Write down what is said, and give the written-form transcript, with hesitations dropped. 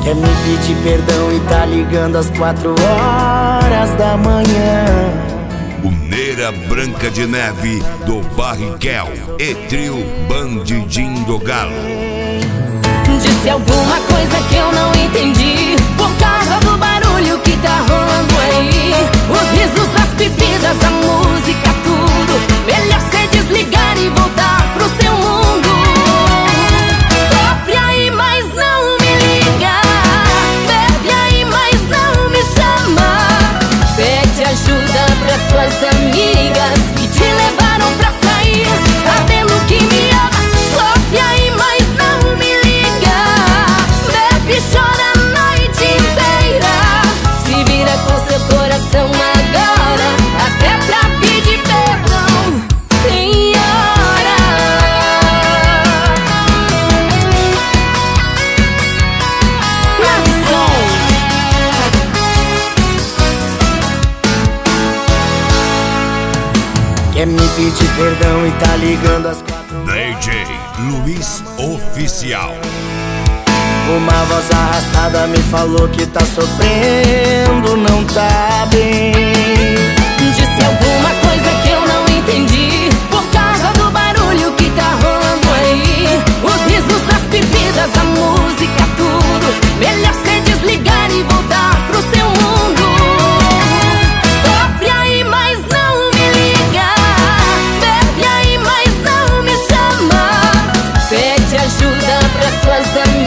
Quer me pedir perdão e tá ligando às 4 horas da manhã. O Neira Branca de Neve do Barricel e trio Bandidinho do Galo. Disse alguma coisa que eu não entendi, por causa do barulho que tá rolando aí. Os risos, as bebidas, a música, tudo. Melhor cê desligar e voltar pro seu mundo. Sofre aí, mas não me liga. Bebe aí, mas não me chama. Pede ajuda pras suas amigas que te levaram pra sair, sabendo que me ama. Sofre aí, mas não me liga. Bebe, chora a noite inteira. Se vira com seu coração agora, até pra pedir perdão tem hora. Quer me pedir perdão e tá ligando às 4 DJ Luiz Oficial. Uma voz arrastada me falou que tá sofrendo, não tá bem. Disse alguma coisa que eu não entendi, por causa do barulho que tá rolando aí. Os risos, as bebidas, a música, tudo. Melhor cê desligar e voltar pro seu mundo. Sofre aí, mas não me liga. Bebe aí, mas não me chama. Pede ajuda pras suas amigas